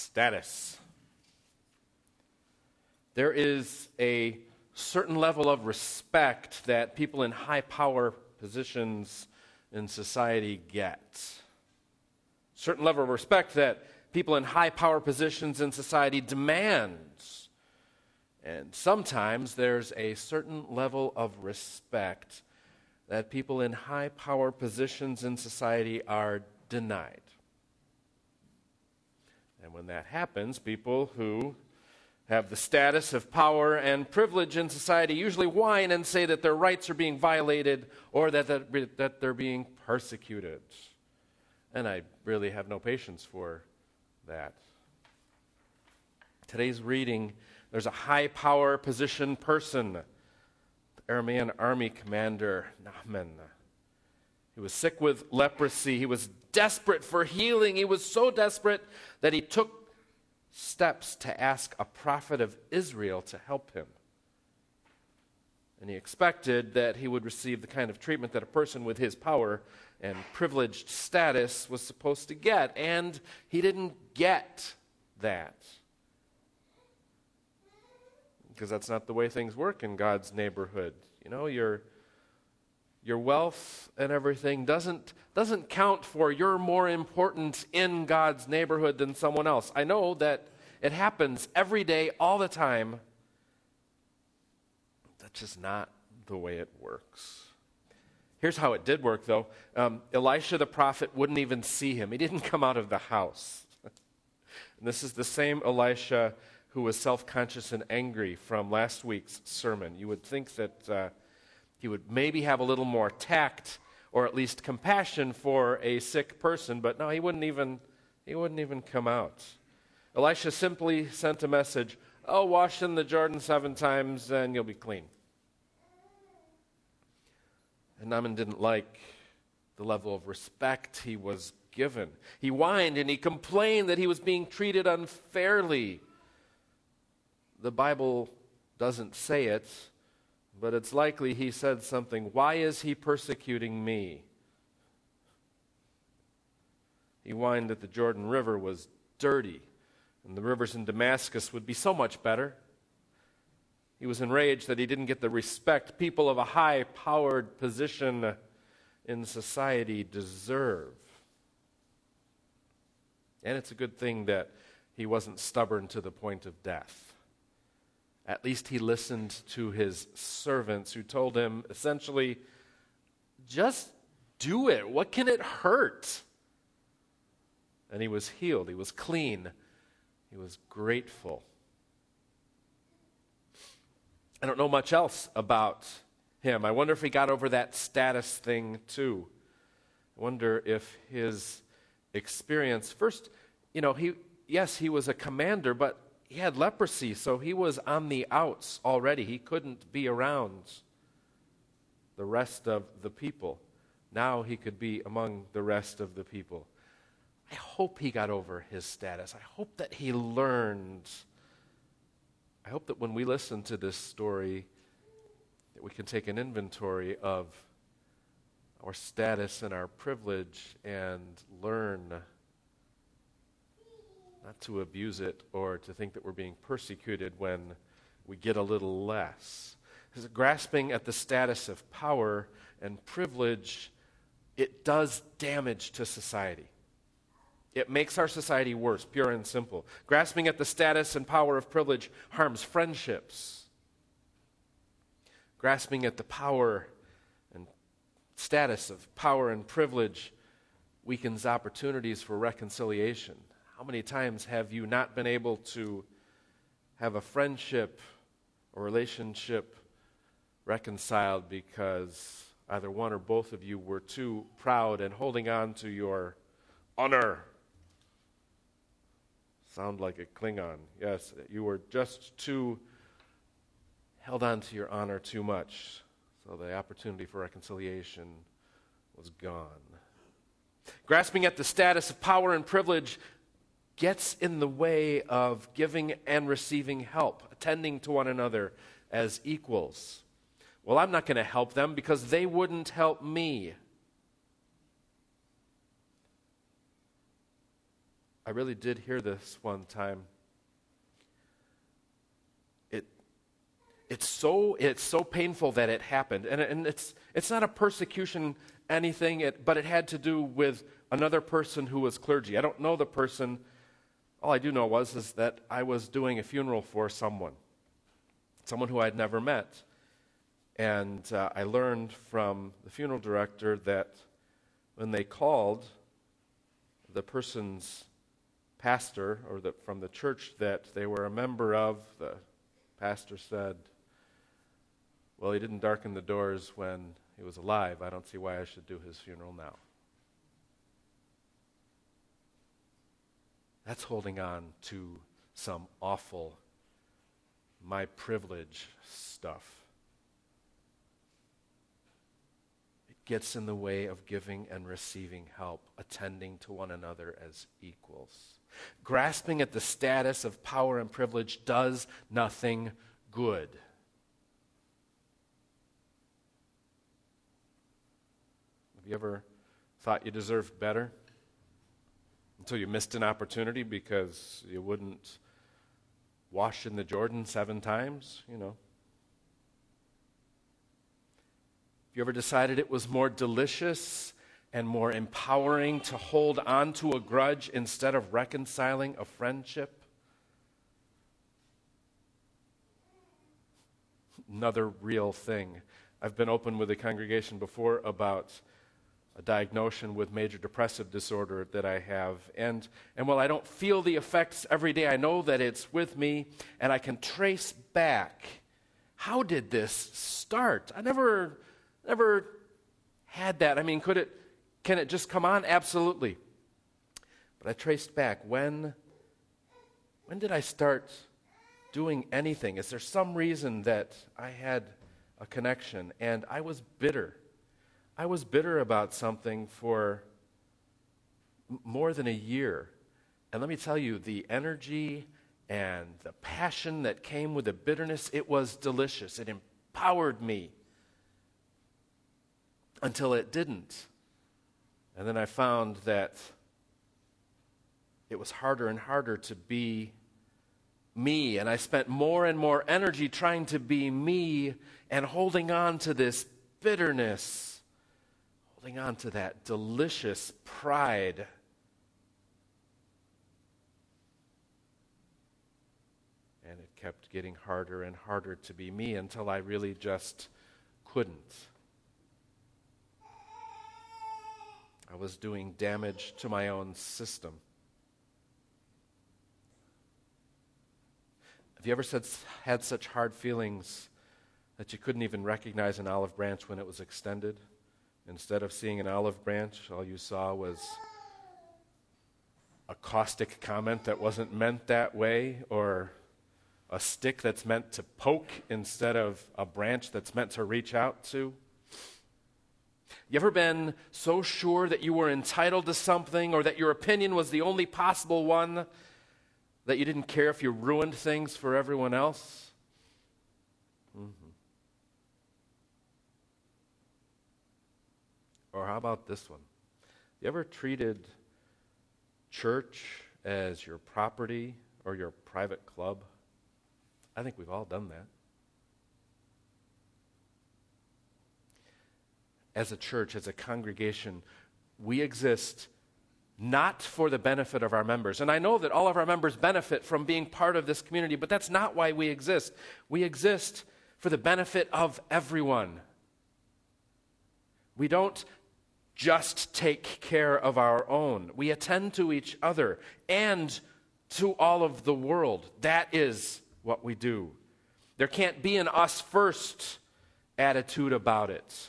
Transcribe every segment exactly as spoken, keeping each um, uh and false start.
status. There is a certain level of respect that people in high power positions in society get. Certain level of respect that people in high power positions in society demand. And sometimes there's a certain level of respect that people in high power positions in society are denied. And when that happens, people who have the status of power and privilege in society usually whine and say that their rights are being violated or that, that, that they're being persecuted. And I really have no patience for that. Today's reading, there's a high power position person, the Aramean army commander, Naaman. He was sick with leprosy. He was desperate for healing. He was so desperate that he took steps to ask a prophet of Israel to help him. And he expected that he would receive the kind of treatment that a person with his power and privileged status was supposed to get. And he didn't get that. Because that's not the way things work in God's neighborhood. You know, your your wealth and everything doesn't doesn't count for you're more important in God's neighborhood than someone else. I know that it happens every day, all the time. That's just not the way it works. Here's how it did work, though. Um, Elisha the prophet wouldn't even see him. He didn't come out of the house. And this is the same Elisha who was self-conscious and angry from last week's sermon. You would think that uh, he would maybe have a little more tact or at least compassion for a sick person, but no, he wouldn't even he wouldn't even come out. Elisha simply sent a message, "Oh, wash in the Jordan seven times and you'll be clean." And Naaman didn't like the level of respect he was given. He whined and he complained that he was being treated unfairly. The Bible doesn't say it, but it's likely he said something. Why is he persecuting me? He whined that the Jordan River was dirty, and the rivers in Damascus would be so much better. He was enraged that he didn't get the respect people of a high-powered position in society deserve. And it's a good thing that he wasn't stubborn to the point of death. At least he listened to his servants who told him, essentially, just do it. What can it hurt? And he was healed. He was clean. He was grateful. I don't know much else about him. I wonder if he got over that status thing too. I wonder if his experience, first, you know, he yes, he was a commander, but he had leprosy, so he was on the outs already. He couldn't be around the rest of the people. Now he could be among the rest of the people. I hope he got over his status. I hope that he learned. I hope that when we listen to this story, that we can take an inventory of our status and our privilege and learn not to abuse it or to think that we're being persecuted when we get a little less. Because grasping at the status of power and privilege, it does damage to society. It makes our society worse, pure and simple. Grasping at the status and power of privilege harms friendships. Grasping at the power and status of power and privilege weakens opportunities for reconciliation. How many times have you not been able to have a friendship or relationship reconciled because either one or both of you were too proud and holding on to your honor? Sound like a Klingon. Yes, you were just too held on to your honor too much, so the opportunity for reconciliation was gone. Grasping at the status of power and privilege gets in the way of giving and receiving help, attending to one another as equals. Well, I'm not going to help them because they wouldn't help me. I really did hear this one time. It, it's so it's so painful that it happened, and and it's it's not a persecution anything, it, but it had to do with another person who was clergy. I don't know the person. All I do know was is that I was doing a funeral for someone, someone who I'd never met, and uh, I learned from the funeral director that when they called the person's pastor, or the, from the church that they were a member of, the pastor said, well, he didn't darken the doors when he was alive. I don't see why I should do his funeral now. That's holding on to some awful, my privilege stuff. It gets in the way of giving and receiving help, attending to one another as equals. Grasping at the status of power and privilege does nothing good. Have you ever thought you deserved better until you missed an opportunity because you wouldn't wash in the Jordan seven times? You know. Have you ever decided it was more delicious and more empowering to hold on to a grudge instead of reconciling a friendship? Another real thing. I've been open with the congregation before about a diagnosis with major depressive disorder that I have. And, and while I don't feel the effects every day, I know that it's with me, and I can trace back, how did this start? I never, never had that. I mean, could it, can it just come on? Absolutely. But I traced back, when, when did I start doing anything? Is there some reason that I had a connection? And I was bitter. I was bitter about something for m- more than a year. And let me tell you, the energy and the passion that came with the bitterness, it was delicious. It empowered me until it didn't. And then I found that it was harder and harder to be me, and I spent more and more energy trying to be me and holding on to this bitterness, holding on to that delicious pride. And it kept getting harder and harder to be me until I really just couldn't. I was doing damage to my own system. Have you ever said, had such hard feelings that you couldn't even recognize an olive branch when it was extended? Instead of seeing an olive branch, all you saw was a caustic comment that wasn't meant that way, or a stick that's meant to poke instead of a branch that's meant to reach out to? You ever been so sure that you were entitled to something, or that your opinion was the only possible one, that you didn't care if you ruined things for everyone else? Mm-hmm. Or how about this one? You ever treated church as your property or your private club? I think we've all done that. As a church, as a congregation, we exist not for the benefit of our members. And I know that all of our members benefit from being part of this community, but that's not why we exist. We exist for the benefit of everyone. We don't just take care of our own. We attend to each other and to all of the world. That is what we do. There can't be an us first attitude about it.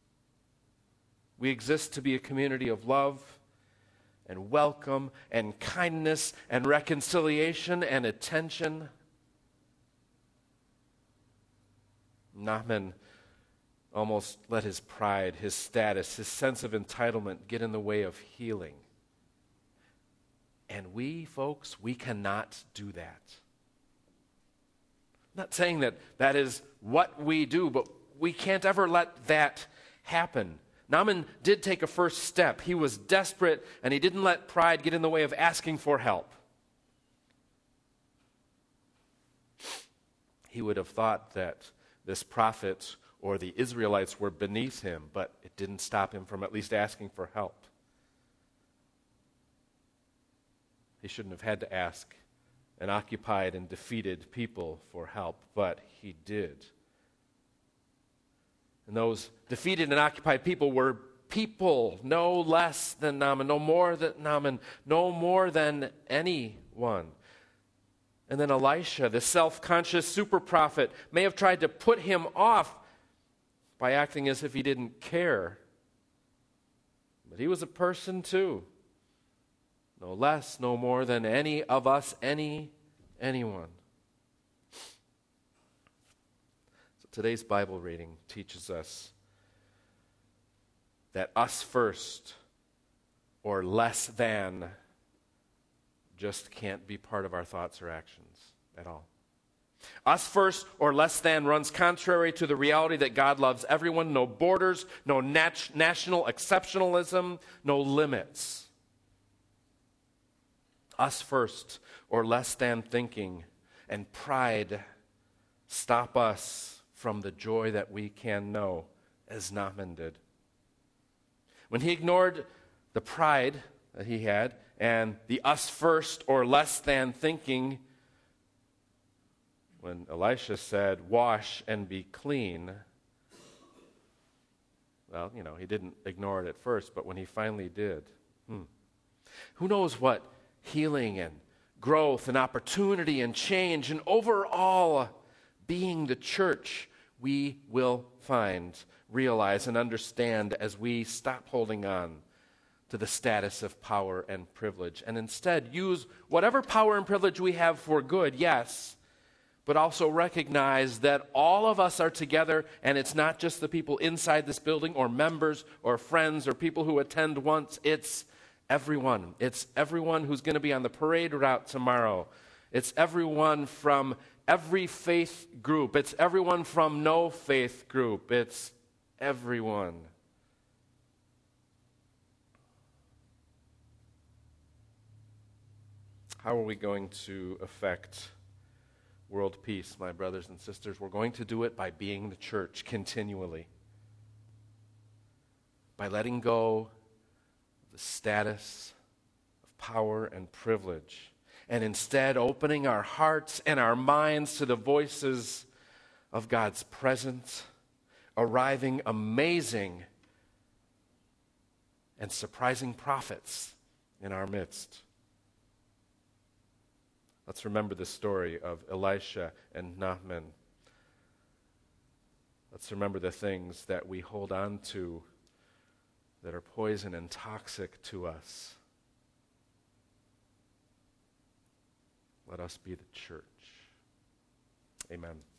We exist to be a community of love and welcome and kindness and reconciliation and attention. Naaman almost let his pride, his status, his sense of entitlement get in the way of healing. And we, folks, we cannot do that. I'm not saying that that is what we do, but we can't ever let that happen. Naaman did take a first step. He was desperate, and he didn't let pride get in the way of asking for help. He would have thought that this prophet or the Israelites were beneath him, but it didn't stop him from at least asking for help. He shouldn't have had to ask an occupied and defeated people for help, but he did. And those defeated and occupied people were people no less than Naaman, no more than Naaman, no more than anyone. And then Elisha, the self-conscious super prophet, may have tried to put him off by acting as if he didn't care. But he was a person too. No less, no more than any of us, any, anyone. So today's Bible reading teaches us that us first or less than just can't be part of our thoughts or actions at all. Us first or less than runs contrary to the reality that God loves everyone, no borders, no nat- national exceptionalism, no limits. Us first or less than thinking and pride stop us from the joy that we can know, as Naaman did. When he ignored the pride that he had and the us first or less than thinking, when Elisha said, "Wash and be clean," well, you know, he didn't ignore it at first, but when he finally did, hmm, who knows what healing and growth and opportunity and change and overall being the church we will find, realize, and understand as we stop holding on to the status of power and privilege and instead use whatever power and privilege we have for good, yes, but also recognize that all of us are together, and it's not just the people inside this building or members or friends or people who attend once. It's everyone. It's everyone who's going to be on the parade route tomorrow. It's everyone from every faith group. It's everyone from no faith group. It's everyone. How are we going to affect world peace, my brothers and sisters? We're going to do it by being the church continually, by letting go the status of power and privilege, and instead opening our hearts and our minds to the voices of God's presence, arriving amazing and surprising prophets in our midst. Let's remember the story of Elisha and Naaman. Let's remember the things that we hold on to that are poison and toxic to us. Let us be the church. Amen.